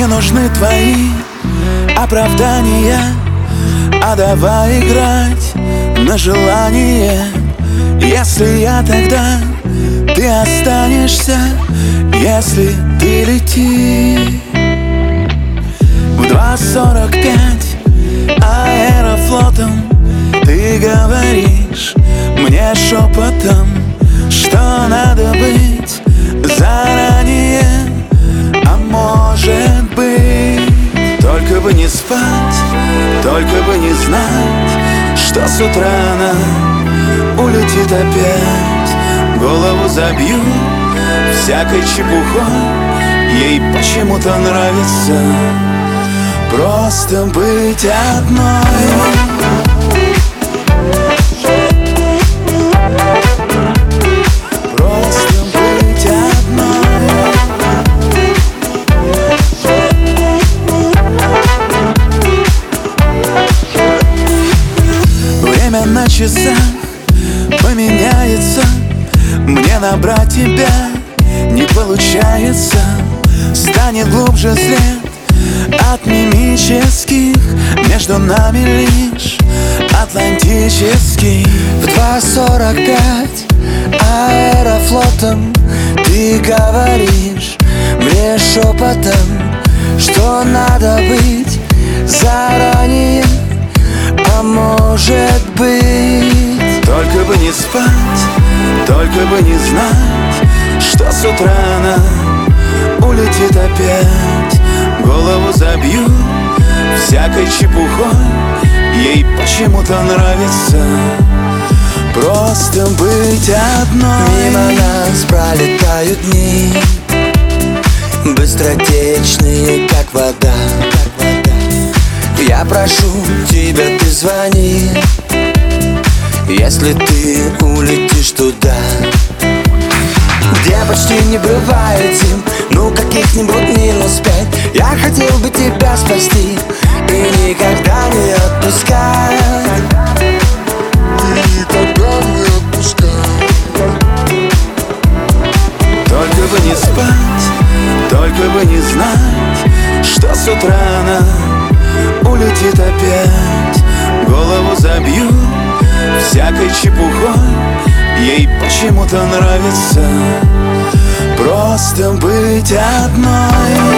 не нужны твои оправдания, а давай играть на желание. Если я тогда, ты останешься. Если ты летишь в 2:45 аэрофлотом, ты говоришь мне шепотом, что надо быть заранее. А может быть, только бы не спать, только бы не знать, что с утра она улетит опять. Голову забью всякой чепухой, ей почему-то нравится просто быть одной. На часах поменяется, мне набрать тебя не получается. Станет глубже след от мимических, между нами лишь атлантический. В 2:45 аэрофлотом ты говоришь мне шепотом, что надо быть заранее. А может быть, только бы не спать, только бы не знать, что с утра она улетит опять. Голову забью всякой чепухой, ей почему-то нравится просто быть одной. Мимо нас пролетают дни, быстротечные, как вода. Я прошу тебя, ты звони, если ты улетишь туда, где почти не бывает зим, ну каких-нибудь -5. Я хотел бы тебя спасти и никогда не отпускать. Никогда не отпускать. Только бы не спать, только бы не знать, что с утра она улетит опять. Голову забью всякой чепухой, ей почему-то нравится просто быть одной.